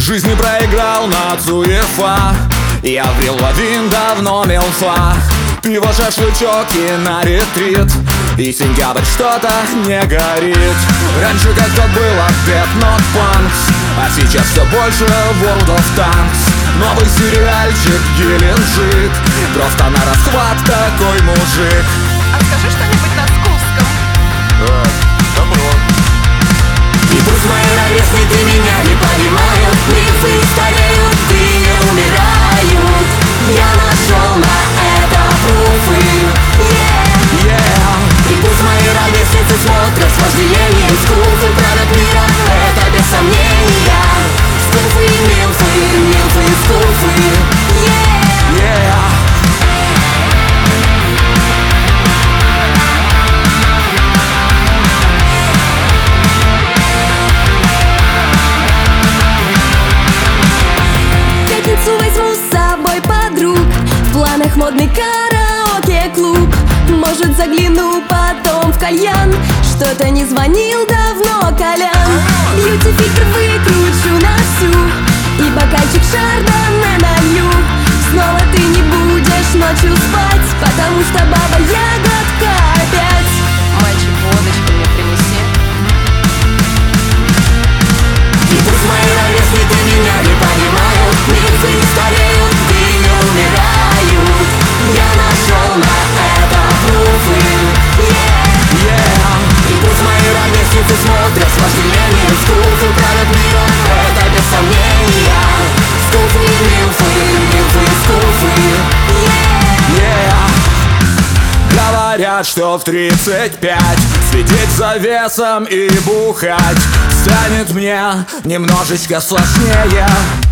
жизни проиграл на ЦУЕФА. Я врил в один, давно мелфа. Пиво, шашлычок и на ретрит. И сентябрь что-то не горит. Раньше как-то было Death Not Punks, а сейчас все больше World of Tanks. Новый сериальчик Геленджик, просто на расхват такой мужик. А скажи что-нибудь на скуфском. Добро. И пусть мои ровесники меня не понимают, мифы стареют и не умирают. Я нашел на это пруфы, И пусть мои ровесницы смотрят с вожделением скуфы, правят миром, это без сомнения. Скуфы, милфы, милфы, скуфы, модный караоке-клуб. Может, загляну потом в кальян. Что-то не звонил давно Колян. Бьюти-фильтр выкручу на всю и бокальчик шардоне налью. Снова ты не будешь ночью спать, потому что баба ягодка опять. Мальчик, водочку мне принеси. И пусть мои ровесники меня не понимают, мифы стареют и не умирают. Я нашел на это пруфы, И пусть мои ровесницы смотрят с вожделением скуфы, правят миром, это без сомнения. Скуфы, милфы, милфы, скуфы, Говорят, что в 35 светить за весом и бухать станет мне немножечко сложнее.